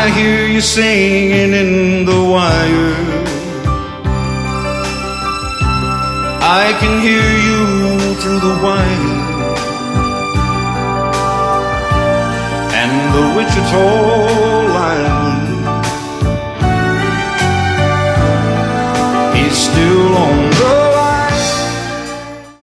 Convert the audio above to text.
I hear you singing in the wire. I can hear you through the wire. And the Wichita